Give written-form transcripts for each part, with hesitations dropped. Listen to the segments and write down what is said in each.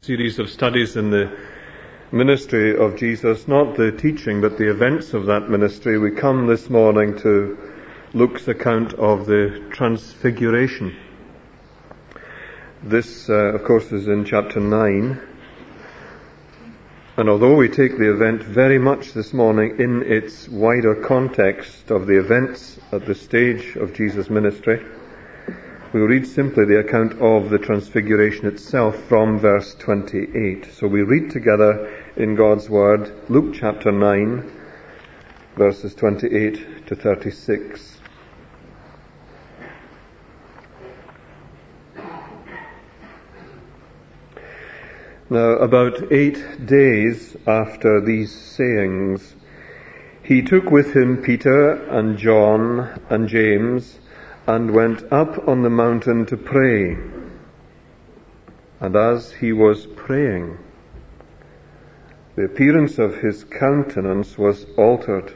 Series of studies in the ministry of Jesus, not the teaching but the events of that ministry. We come this morning to Luke's account of the Transfiguration. This, of course, is in chapter 9. And although we take the event very much this morning in its wider context of the events at the stage of Jesus' ministry, we will read simply the account of the Transfiguration itself from verse 28. So we read together in God's Word, Luke chapter 9, verses 28 to 36. Now, about 8 days after these sayings, he took with him Peter and John and James and went up on the mountain to pray. And as he was praying, the appearance of his countenance was altered,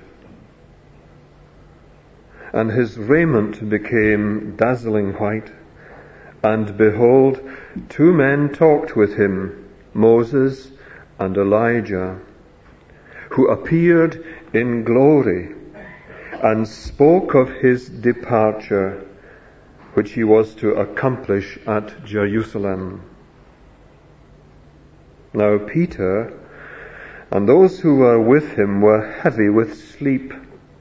and his raiment became dazzling white. And behold, 2 men talked with him, Moses and Elijah, who appeared in glory and spoke of his departure, which he was to accomplish at Jerusalem. Now Peter and those who were with him were heavy with sleep.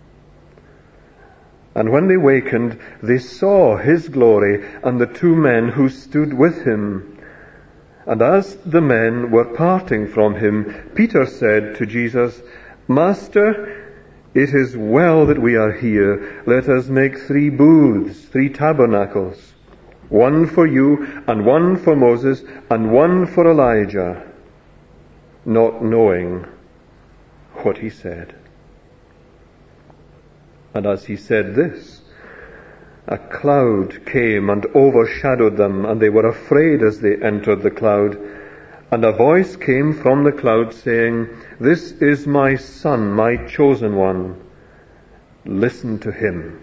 And when they wakened, they saw his glory and the 2 men who stood with him. And as the men were parting from him, Peter said to Jesus, "Master, it is well that we are here. Let us make 3 booths, 3 tabernacles, one for you, and one for Moses, and one for Elijah," not knowing what he said. And as he said this, a cloud came and overshadowed them, and they were afraid as they entered the cloud. And a voice came from the cloud saying, "This is my Son, my chosen one. Listen to him."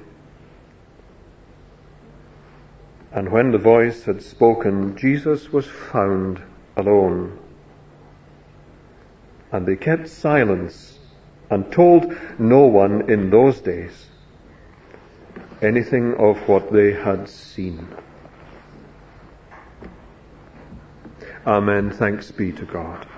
And when the voice had spoken, Jesus was found alone. And they kept silence and told no one in those days anything of what they had seen. Amen. Thanks be to God.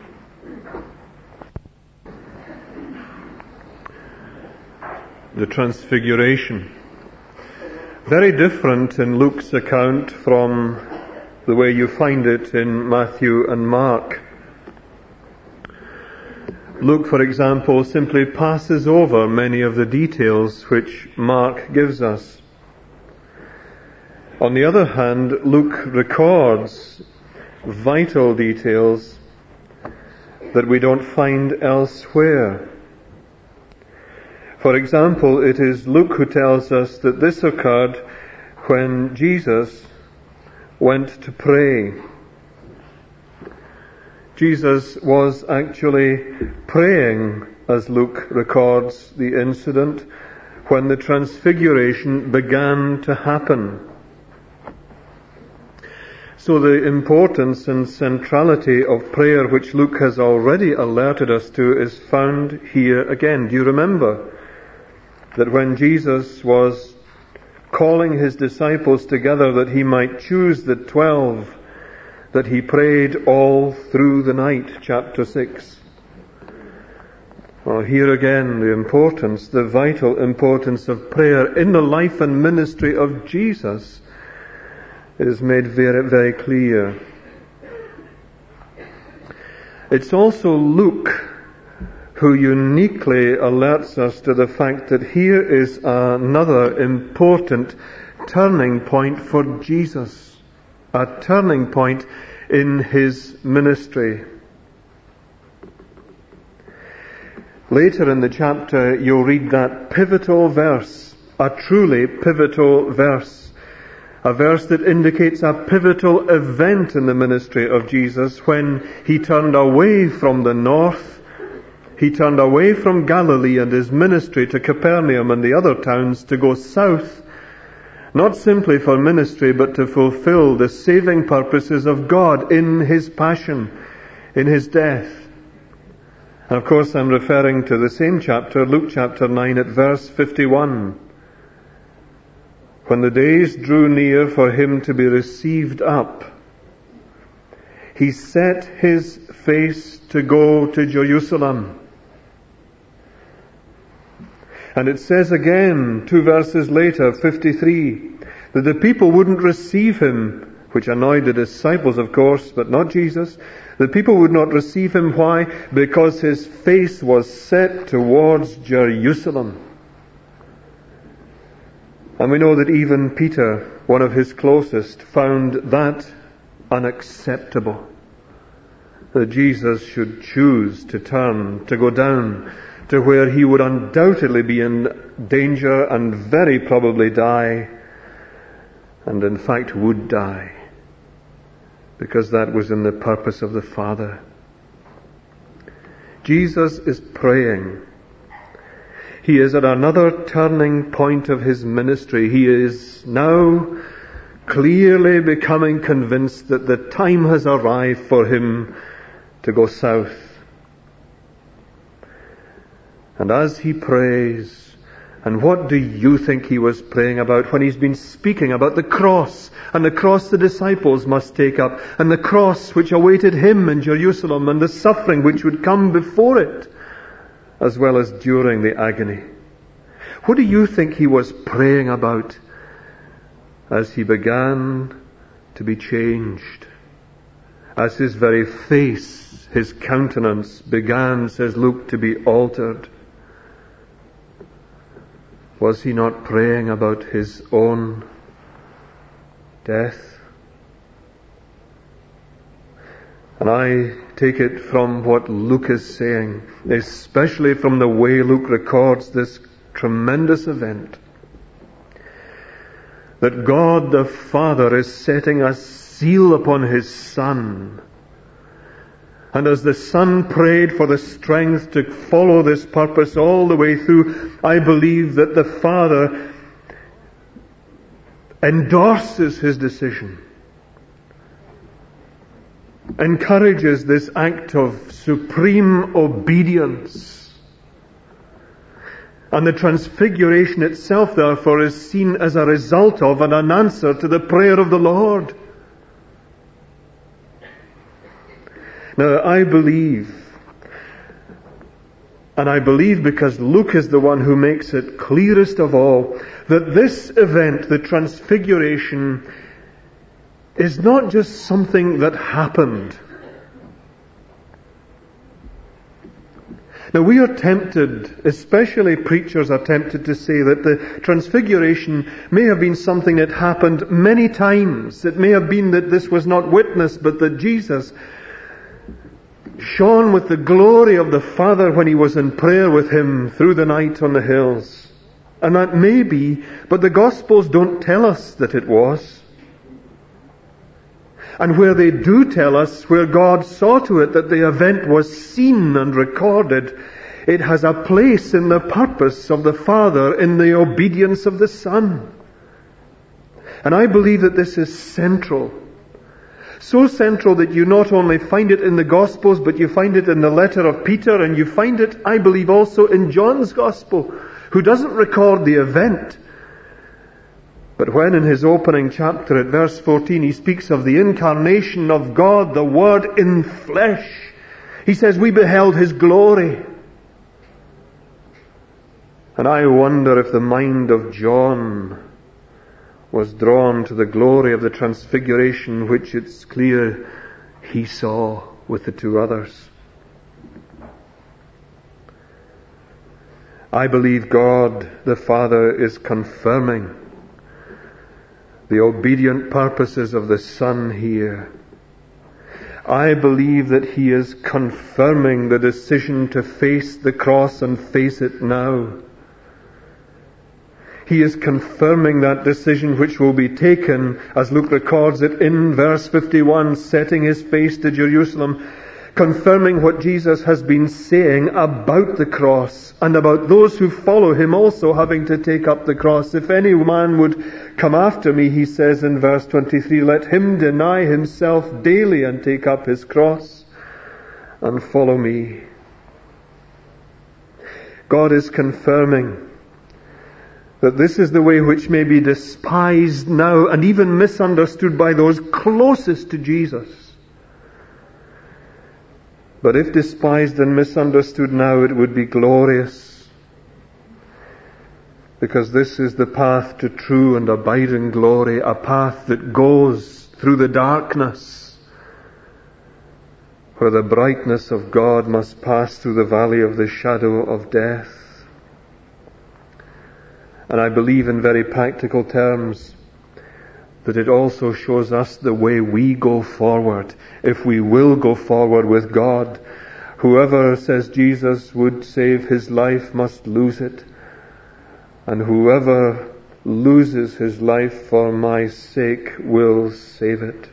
The Transfiguration. Very different in Luke's account from the way you find it in Matthew and Mark. Luke, for example, simply passes over many of the details which Mark gives us. On the other hand, Luke records vital details that we don't find elsewhere. For example, it is Luke who tells us that this occurred when Jesus went to pray. Jesus was actually praying, as Luke records the incident, when the Transfiguration began to happen. So the importance and centrality of prayer, which Luke has already alerted us to, is found here again. Do you remember that when Jesus was calling his disciples together that he might choose the 12, that he prayed all through the night, chapter 6. Well, here again the importance, the vital importance of prayer in the life and ministry of Jesus is made very, very clear. It's also Luke who uniquely alerts us to the fact that here is another important turning point for Jesus. A turning point in his ministry. Later in the chapter, you'll read that pivotal verse, a truly pivotal verse, a verse that indicates a pivotal event in the ministry of Jesus when he turned away from the north, he turned away from Galilee and his ministry to Capernaum and the other towns to go south not simply for ministry, but to fulfill the saving purposes of God in His passion, in His death. And of course I'm referring to the same chapter, Luke chapter 9 at verse 51. When the days drew near for Him to be received up, He set His face to go to Jerusalem. And it says again, 2 verses later, 53, that the people wouldn't receive Him, which annoyed the disciples, of course, but not Jesus. The people would not receive Him. Why? Because His face was set towards Jerusalem. And we know that even Peter, one of His closest, found that unacceptable. That Jesus should choose to turn, to go down to where He would undoubtedly be in danger and very probably die, and in fact would die, because that was in the purpose of the Father. Jesus is praying. He is at another turning point of His ministry. He is now clearly becoming convinced that the time has arrived for Him to go south. And as He prays, and what do you think He was praying about when He's been speaking about the cross, and the cross the disciples must take up, and the cross which awaited Him in Jerusalem, and the suffering which would come before it, as well as during the agony? What do you think He was praying about as He began to be changed? As His very face, His countenance began, says Luke, to be altered? Was He not praying about His own death? And I take it from what Luke is saying, especially from the way Luke records this tremendous event, that God the Father is setting a seal upon His Son. And as the Son prayed for the strength to follow this purpose all the way through, I believe that the Father endorses His decision, encourages this act of supreme obedience. And the transfiguration itself, therefore, is seen as a result of and an answer to the prayer of the Lord. Now, I believe, and I believe because Luke is the one who makes it clearest of all, that this event, the transfiguration, is not just something that happened. Now, we are tempted, especially preachers are tempted to say that the transfiguration may have been something that happened many times. It may have been that this was not witnessed, but that Jesus shone with the glory of the Father when He was in prayer with Him through the night on the hills. And that may be, but the Gospels don't tell us that it was. And where they do tell us, where God saw to it that the event was seen and recorded, it has a place in the purpose of the Father, in the obedience of the Son. And I believe that this is central. So central that you not only find it in the Gospels, but you find it in the letter of Peter, and you find it, I believe, also in John's Gospel, who doesn't record the event. But when in his opening chapter at verse 14 he speaks of the incarnation of God, the Word in flesh, he says, we beheld His glory. And I wonder if the mind of John was drawn to the glory of the transfiguration, which it's clear he saw with the two others. I believe God the Father is confirming the obedient purposes of the Son here. I believe that He is confirming the decision to face the cross and face it now. He is confirming that decision which will be taken, as Luke records it in verse 51, setting His face to Jerusalem. confirming what Jesus has been saying about the cross and about those who follow him also having to take up the cross. If any man would come after me, he says in verse 23, let him deny himself daily and take up his cross and follow me. God is confirming that this is the way which may be despised now and even misunderstood by those closest to Jesus. But if despised and misunderstood now, it would be glorious, because this is the path to true and abiding glory, a path that goes through the darkness, where the brightness of God must pass through the valley of the shadow of death. And I believe in very practical terms that it also shows us the way we go forward, if we will go forward with God. Whoever, says Jesus, would save his life must lose it, and whoever loses his life for my sake will save it.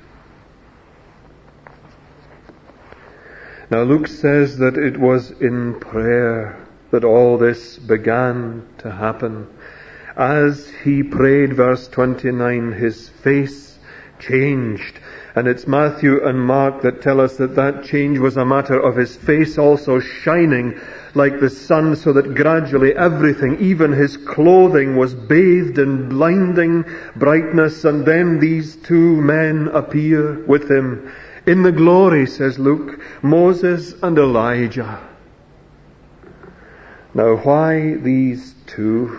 Now Luke says that it was in prayer that all this began to happen. As he prayed, verse 29, his face changed. And it's Matthew and Mark that tell us that that change was a matter of his face also shining like the sun, so that gradually everything, even his clothing, was bathed in blinding brightness. And then these two men appear with him in the glory, says Luke, Moses and Elijah. Now why these two?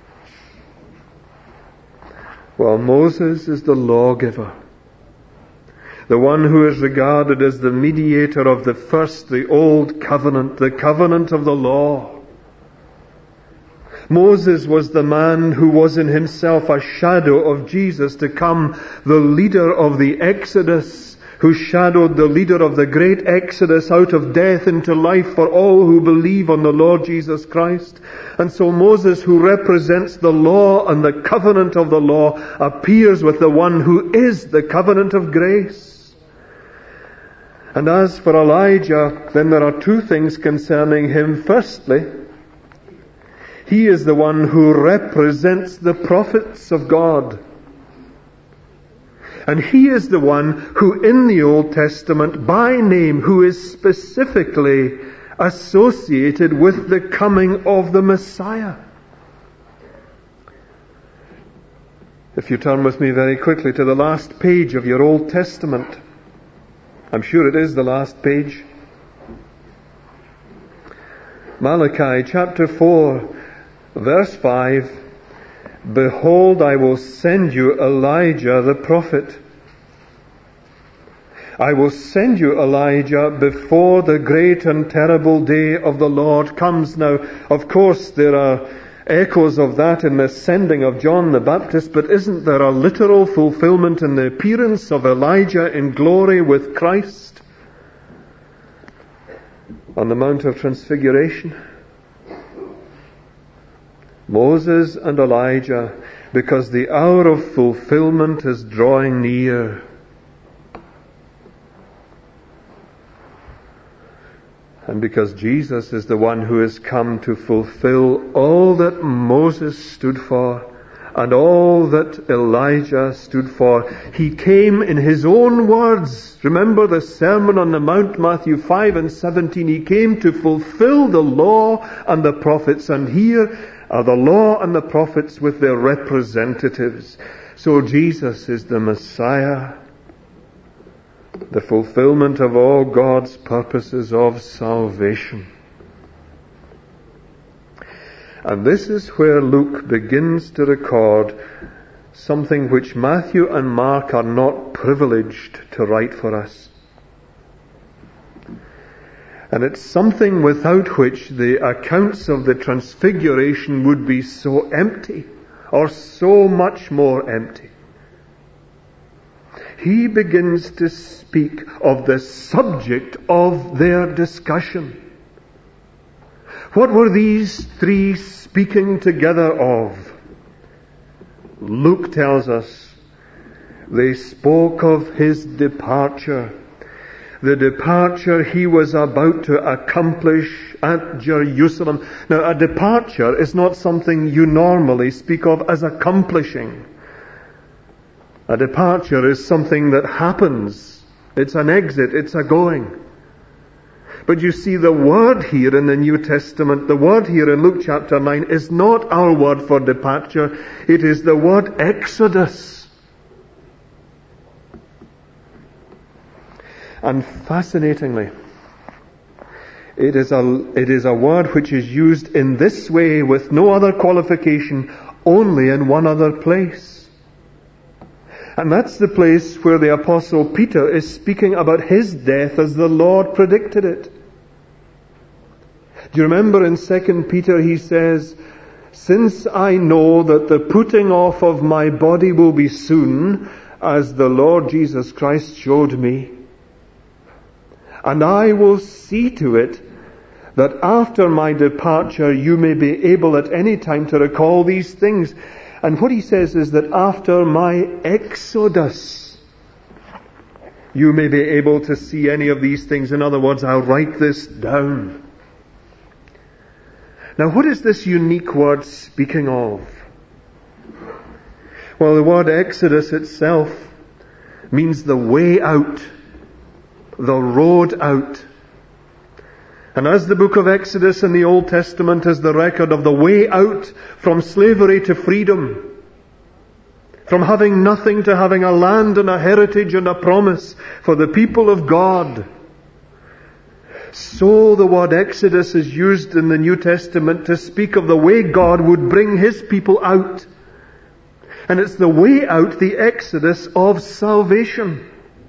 Well, Moses is the lawgiver, the one who is regarded as the mediator of the old covenant, the covenant of the law. Moses was the man who was in himself a shadow of Jesus to come, the leader of the Exodus, who shadowed the leader of the great Exodus out of death into life for all who believe on the Lord Jesus Christ. And so Moses, who represents the law and the covenant of the law, appears with the one who is the covenant of grace. And as for Elijah, then there are two things concerning him. Firstly, he is the one who represents the prophets of God. And he is the one who in the Old Testament, by name, who is specifically associated with the coming of the Messiah. If you turn with me very quickly to the last page of your Old Testament, I'm sure it is the last page. Malachi chapter 4, verse 5. Behold, I will send you Elijah the prophet. I will send you Elijah before the great and terrible day of the Lord comes. Now, of course, there are echoes of that in the sending of John the Baptist, but isn't there a literal fulfillment in the appearance of Elijah in glory with Christ on the Mount of Transfiguration? Moses and Elijah, because the hour of fulfillment is drawing near. And because Jesus is the one who has come to fulfill all that Moses stood for and all that Elijah stood for. He came in his own words. Remember the Sermon on the Mount, Matthew 5 and 17. He came to fulfill the law and the prophets. And here are the law and the prophets with their representatives. So Jesus is the Messiah, the fulfillment of all God's purposes of salvation. And this is where Luke begins to record something which Matthew and Mark are not privileged to write for us. And it's something without which the accounts of the Transfiguration would be so empty, or so much more empty. He begins to speak of the subject of their discussion. What were these three speaking together of? Luke tells us they spoke of his departure. the departure he was about to accomplish at Jerusalem. Now, a departure is not something you normally speak of as accomplishing. A departure is something that happens. It's an exit, it's a going. But you see, the word here in the New Testament, the word here in Luke chapter 9, is not our word for departure. It is the word exodus. And fascinatingly, it is a word which is used in this way with no other qualification, only in one other place. And that's the place where the Apostle Peter is speaking about his death as the Lord predicted it. Do you remember in 2 Peter he says, "Since I know that the putting off of my body will be soon, as the Lord Jesus Christ showed me, and I will see to it that after my departure you may be able at any time to recall these things." And what he says is that after my exodus, you may be able to see any of these things. In other words, I'll write this down. Now, what is this unique word speaking of? Well, the word exodus itself means the way out, the road out. And as the book of Exodus in the Old Testament is the record of the way out from slavery to freedom, from having nothing to having a land and a heritage and a promise for the people of God, so the word Exodus is used in the New Testament to speak of the way God would bring His people out. And it's the way out, the Exodus of salvation.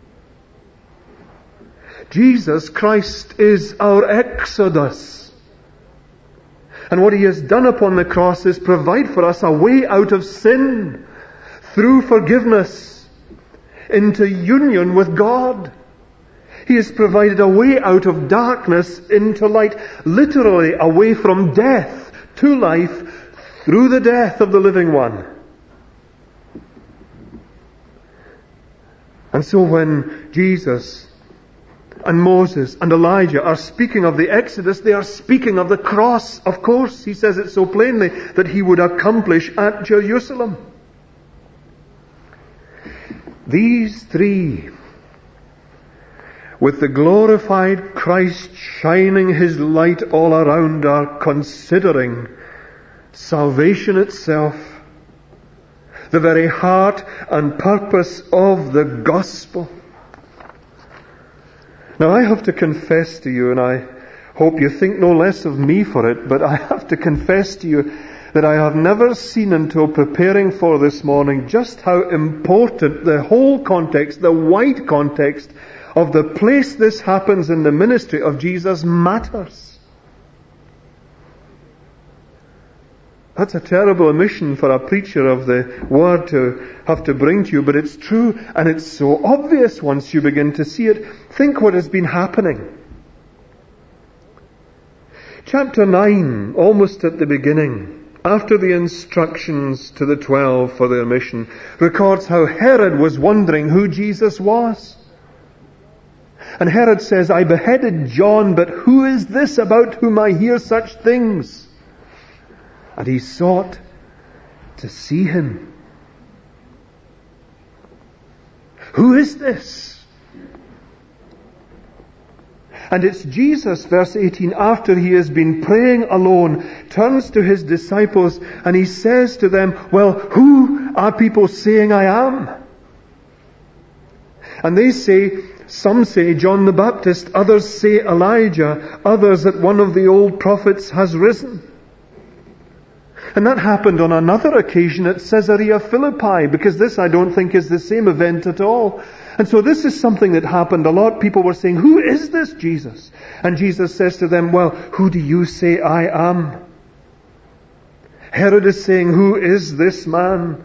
Jesus Christ is our exodus. And what He has done upon the cross is provide for us a way out of sin through forgiveness into union with God. He has provided a way out of darkness into light, literally a way from death to life through the death of the living one. And so when Jesus and Moses and Elijah are speaking of the Exodus, they are speaking of the cross. Of course, he says it so plainly that he would accomplish at Jerusalem. These three, with the glorified Christ shining His light all around, are considering salvation itself, the very heart and purpose of the gospel. Now, I have to confess to you, and I hope you think no less of me for it, but I have to confess to you that I have never seen until preparing for this morning just how important the whole context, the wide context of the place this happens in the ministry of Jesus matters. That's a terrible omission for a preacher of the Word to have to bring to you, but it's true, and it's so obvious once you begin to see it. Think what has been happening. Chapter 9, almost at the beginning, after the instructions to the 12 for their mission, records how Herod was wondering who Jesus was. And Herod says, "I beheaded John, but who is this about whom I hear such things?" And he sought to see him. Who is this? And it's Jesus, verse 18, after he has been praying alone, turns to his disciples and he says to them, "Well, who are people saying I am?" And they say, some say John the Baptist, others say Elijah, others that one of the old prophets has risen. And that happened on another occasion at Caesarea Philippi, because this I don't think is the same event at all. And so this is something that happened a lot. People were saying, "Who is this Jesus?" And Jesus says to them, "Well, who do you say I am?" Herod is saying, "Who is this man?"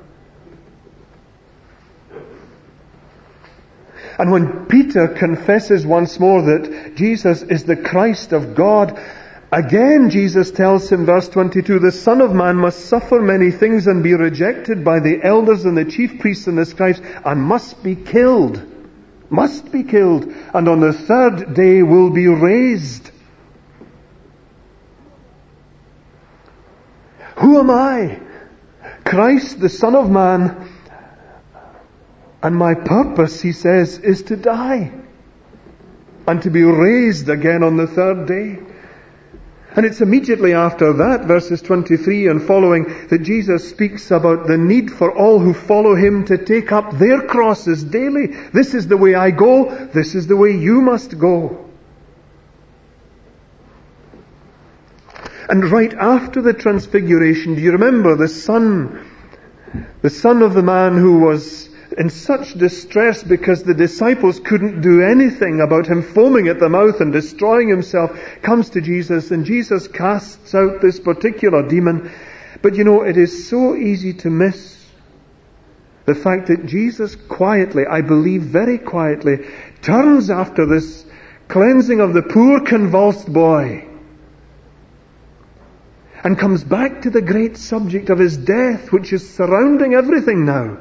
And when Peter confesses once more that Jesus is the Christ of God, again Jesus tells him, verse 22, "The Son of Man must suffer many things and be rejected by the elders and the chief priests and the scribes and must be killed must be killed, and on the third day will be raised. Who am I? Christ, the Son of Man. And my purpose, he says, is to die and to be raised again on the third day. And it's immediately after that, verses 23 and following, that Jesus speaks about the need for all who follow him to take up their crosses daily. This is the way I go. This is the way you must go. And right after the transfiguration, do you remember the son of the man who was in such distress because the disciples couldn't do anything about him foaming at the mouth and destroying himself, comes to Jesus, and Jesus casts out this particular demon. But you know, it is so easy to miss the fact that Jesus quietly, I believe very quietly, turns after this cleansing of the poor convulsed boy and comes back to the great subject of his death, which is surrounding everything now.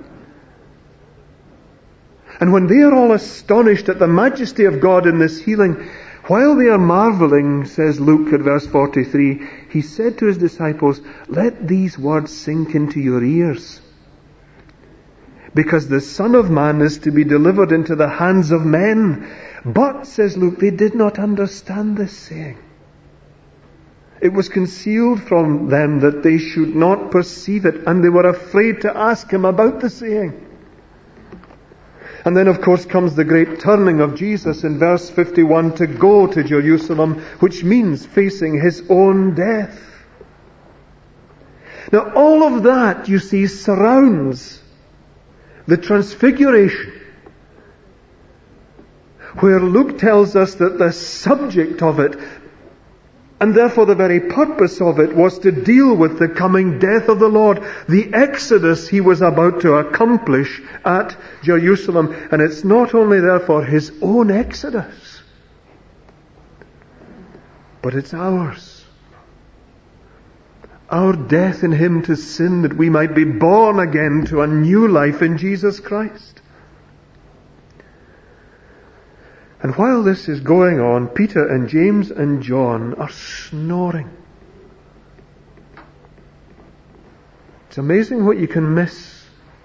And when they are all astonished at the majesty of God in this healing, while they are marveling, says Luke at verse 43, he said to his disciples, "Let these words sink into your ears, because the Son of Man is to be delivered into the hands of men." But, says Luke, they did not understand this saying. It was concealed from them that they should not perceive it, and they were afraid to ask him about the saying. And then, of course, comes the great turning of Jesus in verse 51 to go to Jerusalem, which means facing his own death. Now, all of that, you see, surrounds the transfiguration, where Luke tells us that the subject of it, and therefore the very purpose of it, was to deal with the coming death of the Lord, the exodus he was about to accomplish at Jerusalem. And it's not only therefore his own exodus, but it's ours. Our death in him to sin, that we might be born again to a new life in Jesus Christ. And while this is going on, Peter and James and John are snoring. It's amazing what you can miss.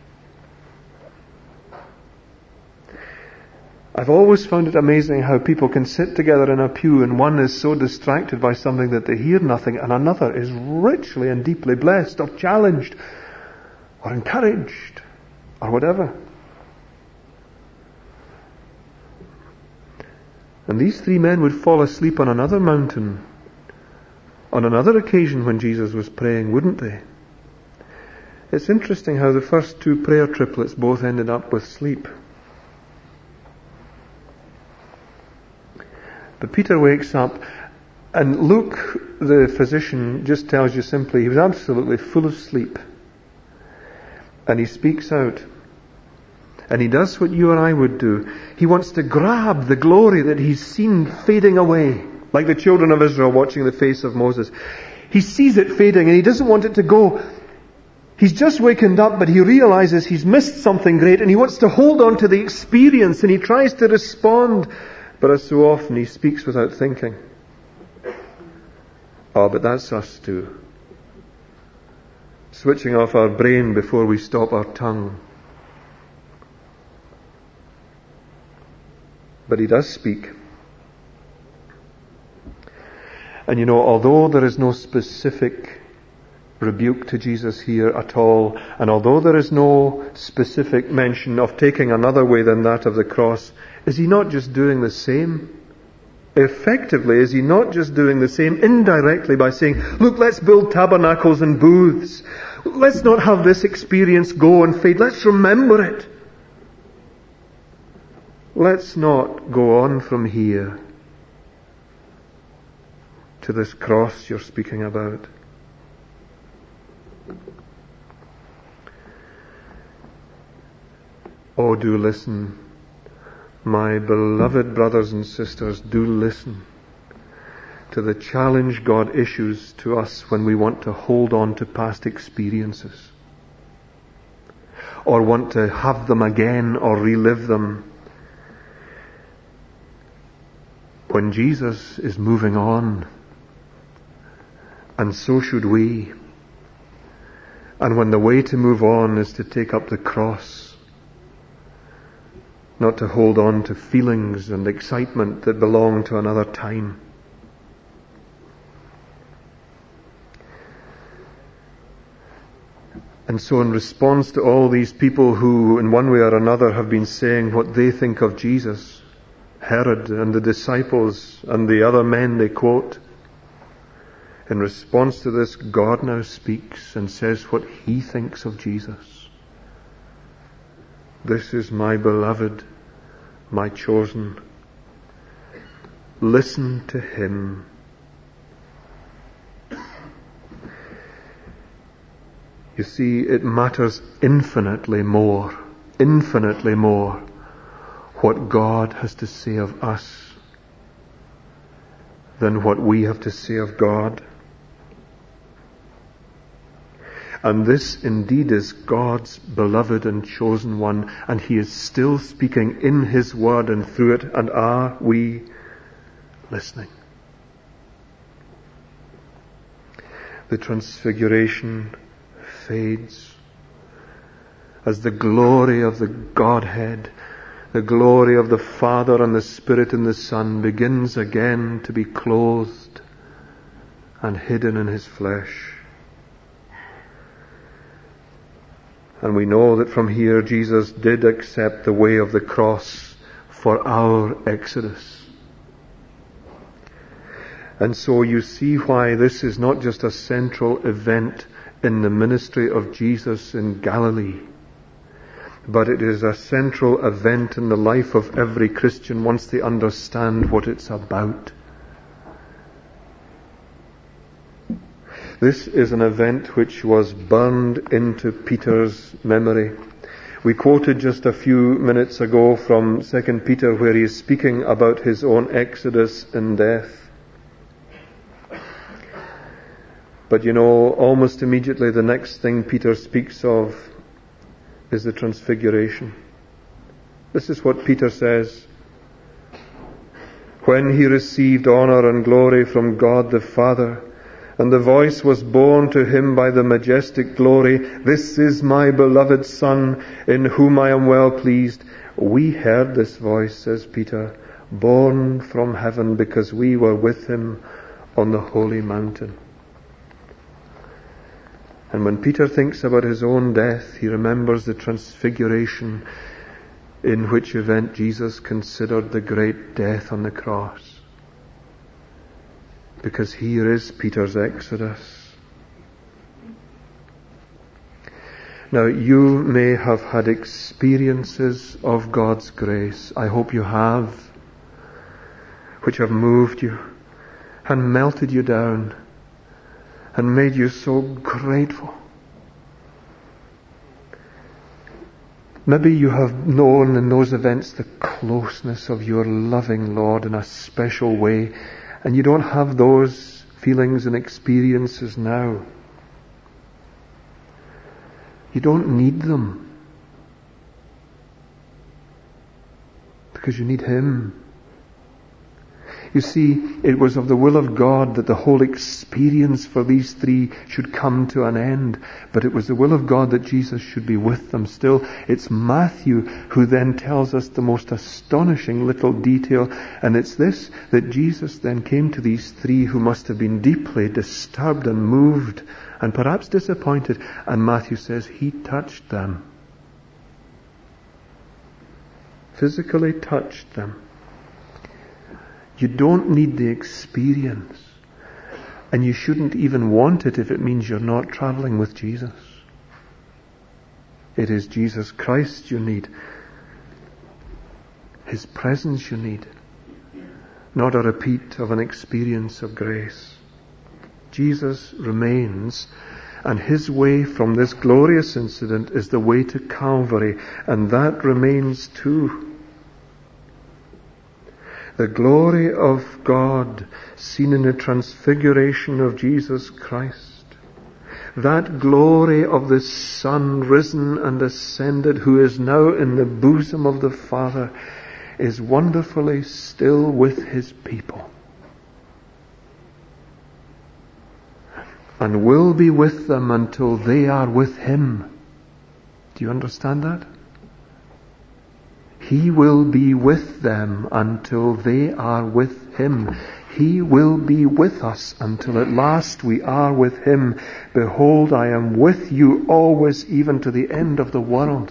I've always found it amazing how people can sit together in a pew and one is so distracted by something that they hear nothing, and another is richly and deeply blessed or challenged or encouraged or whatever. And these three men would fall asleep on another mountain on another occasion when Jesus was praying, wouldn't they? It's interesting how the first two prayer triplets both ended up with sleep. But Peter wakes up, and Luke, the physician, just tells you simply he was absolutely full of sleep. And he speaks out. And he does what you and I would do. He wants to grab the glory that he's seen fading away, like the children of Israel watching the face of Moses. He sees it fading and he doesn't want it to go. He's just wakened up, but he realizes he's missed something great, and he wants to hold on to the experience, and he tries to respond. But as so often, he speaks without thinking. Oh, but that's us too. Switching off our brain before we stop our tongue. But he does speak. And you know, although there is no specific rebuke to Jesus here at all, and although there is no specific mention of taking another way than that of the cross, is he not just doing the same? Effectively, is he not just doing the same indirectly by saying, look, let's build tabernacles and booths. Let's not have this experience go and fade. Let's remember it. Let's not go on from here to this cross you're speaking about. Oh, do listen. My beloved brothers and sisters, do listen to the challenge God issues to us when we want to hold on to past experiences, or want to have them again or relive them. when Jesus is moving on, and so should we. And when the way to move on is to take up the cross, not to hold on to feelings and excitement that belong to another time. And so in response to all these people who in one way or another have been saying what they think of Jesus, Herod and the disciples and the other men they quote, in response to this, God now speaks and says what he thinks of Jesus. This is my beloved, my chosen. Listen to him. You see, it matters infinitely more what God has to say of us than what we have to say of God. And this indeed is God's beloved and chosen one, and he is still speaking in his word and through it, and are we listening? The transfiguration fades as the glory of the Godhead, the glory of the Father and the Spirit and the Son begins again to be clothed and hidden in his flesh. And we know that from here Jesus did accept the way of the cross for our exodus. And so you see why this is not just a central event in the ministry of Jesus in Galilee, but it is a central event in the life of every Christian once they understand what it's about. This is an event which was burned into Peter's memory. We quoted just a few minutes ago from 2 Peter where he is speaking about his own exodus and death. But you know, almost immediately the next thing Peter speaks of is the transfiguration. This is what Peter says. When he received honor and glory from God the Father, and the voice was borne to him by the majestic glory, "This is my beloved Son, in whom I am well pleased." We heard this voice, says Peter, borne from heaven because we were with him on the holy mountain. And when Peter thinks about his own death, he remembers the transfiguration, in which event Jesus considered the great death on the cross. Because here is Peter's exodus. Now, you may have had experiences of God's grace, I hope you have, which have moved you and melted you down and made you so grateful. Maybe you have known in those events the closeness of your loving Lord in a special way, and you don't have those feelings and experiences now. You don't need them, because you need him. You see, it was of the will of God that the whole experience for these three should come to an end. But it was the will of God that Jesus should be with them still. It's Matthew who then tells us the most astonishing little detail. And it's this, that Jesus then came to these three who must have been deeply disturbed and moved and perhaps disappointed. And Matthew says he touched them. Physically touched them. You don't need the experience. And you shouldn't even want it if it means you're not traveling with Jesus. It is Jesus Christ you need. His presence you need. Not a repeat of an experience of grace. Jesus remains, and his way from this glorious incident is the way to Calvary, and that remains too. The glory of God seen in the transfiguration of Jesus Christ. That glory of the Son risen and ascended, who is now in the bosom of the Father, is wonderfully still with his people, and will be with them until they are with him. Do you understand that? He will be with them until they are with him. He will be with us until at last we are with him. Behold, I am with you always, even to the end of the world.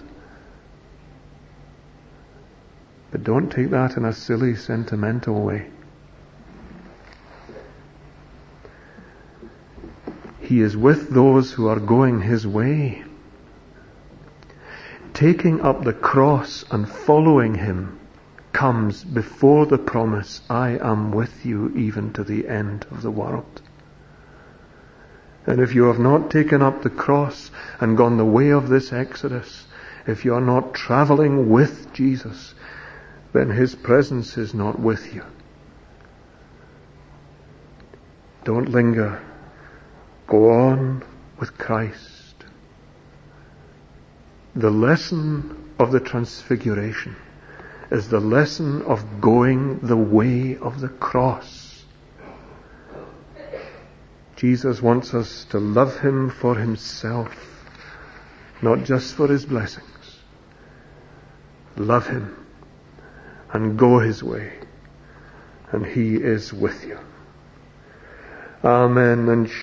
But don't take that in a silly, sentimental way. He is with those who are going his way. Taking up the cross and following him comes before the promise, I am with you even to the end of the world. And if you have not taken up the cross and gone the way of this Exodus, if you are not traveling with Jesus, then his presence is not with you. Don't linger. Go on with Christ. The lesson of the Transfiguration is the lesson of going the way of the cross. Jesus wants us to love him for himself, not just for his blessings. Love him and go his way, and he is with you. Amen. And